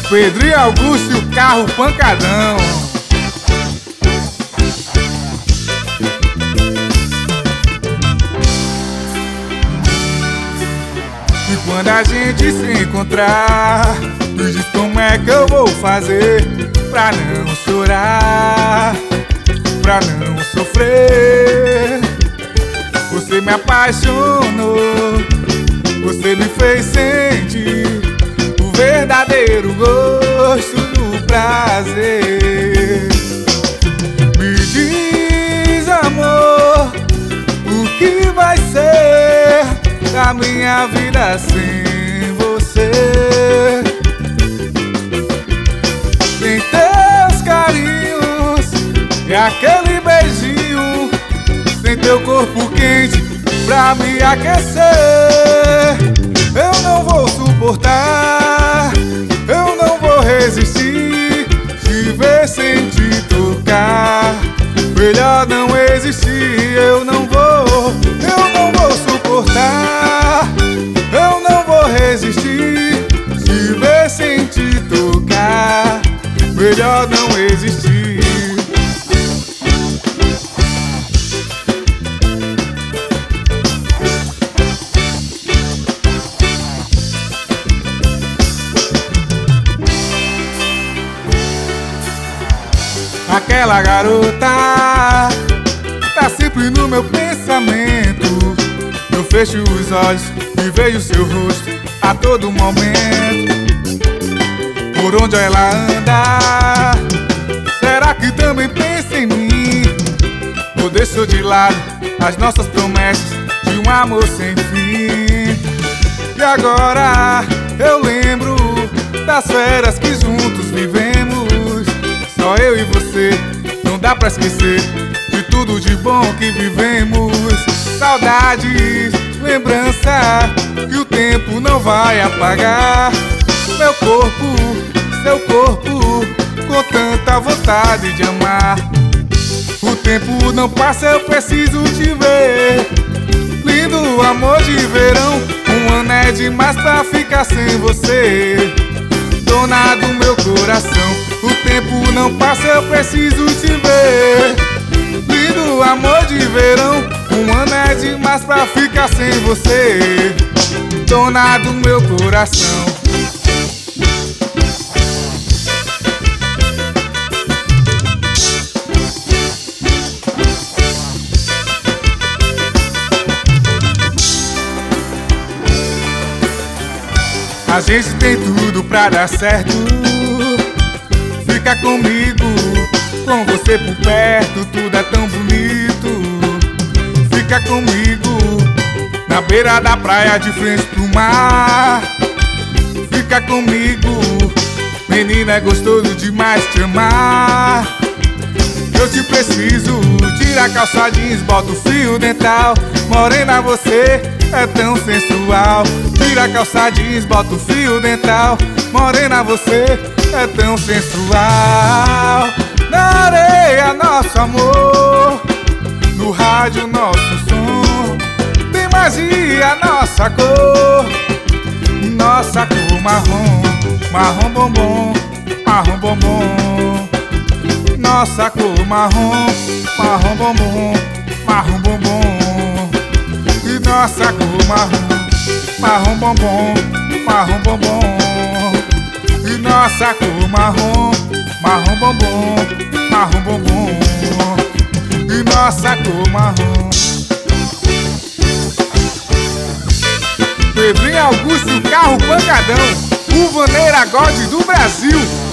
Pedrinho Augusto e o carro pancadão. E quando a gente se encontrar, me diz como é que eu vou fazer pra não chorar, pra não sofrer. Você me apaixonou, você me fez sentir o verdadeiro gosto do prazer. Me diz, amor, o que vai ser da minha vida sem você? Sem teus carinhos e aquele beijinho, sem teu corpo quente pra me aquecer. Eu não vou suportar, eu não vou resistir, te ver sem te tocar. Melhor não existir, eu não vou suportar, eu não vou resistir, te ver sem te tocar. Melhor não existir. Aquela garota tá sempre no meu pensamento. Eu fecho os olhos e vejo seu rosto a todo momento. Por onde ela anda, será que também pensa em mim? Ou deixou de lado as nossas promessas de um amor sem fim? E agora eu lembro das férias que juntos vivemos. Só eu e você, não dá pra esquecer de tudo de bom que vivemos. Saudades, lembrança que o tempo não vai apagar. Meu corpo, seu corpo, com tanta vontade de amar. O tempo não passa, eu preciso te ver. Lindo amor de verão, um ano é demais pra ficar sem você. Dona do meu coração, o tempo não passa, eu preciso te ver. Lindo amor de verão, um ano é demais pra ficar sem você. Dona do meu coração. A gente tem tudo pra dar certo. Fica comigo, com você por perto, tudo é tão bonito. Fica comigo, na beira da praia de frente pro mar. Fica comigo, menina, é gostoso demais te amar. Eu te preciso, tira a calça jeans, bota o fio dental. Morena, você é tão sensual. Tira a calça jeans, bota o fio dental. Morena, você é tão sensual. Na areia, nosso amor. No rádio, nosso som. Tem magia, nossa cor. Nossa cor marrom. Marrom bombom, marrom bombom. Nossa cor marrom. Marrom bombom, marrom bombom. E nossa cor marrom. Marrom bombom, marrom bombom. E nossa cor marrom. Marrom bombom, marrom bombom. E nossa cor marrom. Pedrinho Augusto e o carro pancadão, o Vaneira God do Brasil.